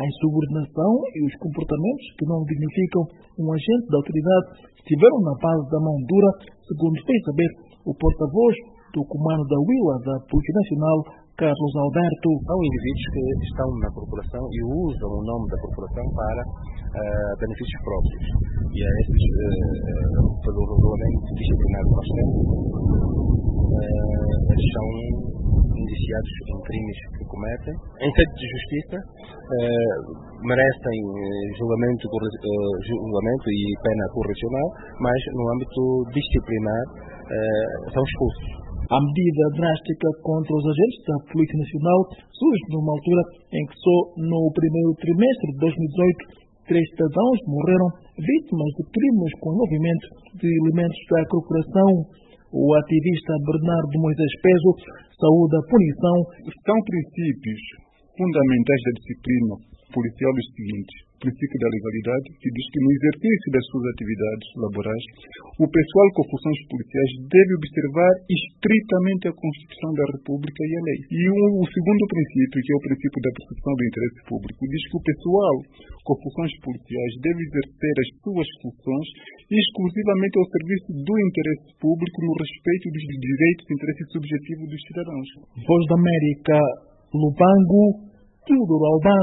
A insubordinação e os comportamentos que não dignificam um agente da autoridade estiveram na base da mão dura, segundo fez saber o porta-voz do comando da Huila da Polícia Nacional, Carlos Alberto. São indivíduos que estão na corporação e usam o nome da corporação para benefícios próprios. E é esses, pelo regulamento disciplinar que nós temos, eles são indiciados em crimes que cometem. Em sede de justiça, merecem julgamento e pena correcional, mas no âmbito disciplinar são expulsos. A medida drástica contra os agentes da Polícia Nacional surge numa altura em que só no primeiro trimestre de 2018 3 cidadãos morreram vítimas de crimes com envolvimento de elementos da corporação. O ativista Bernardo Moisés Peso saúda a punição. São princípios fundamentais da disciplina policial os seguintes: o princípio da legalidade, que diz que no exercício das suas atividades laborais, o pessoal com funções policiais deve observar estritamente a Constituição da República e a lei. E o segundo princípio, que é o princípio da percepção do interesse público, diz que o pessoal com funções policiais deve exercer as suas funções exclusivamente ao serviço do interesse público no respeito dos direitos e interesses subjetivos dos cidadãos. Voz da América, Lubango, Teodoro Albano.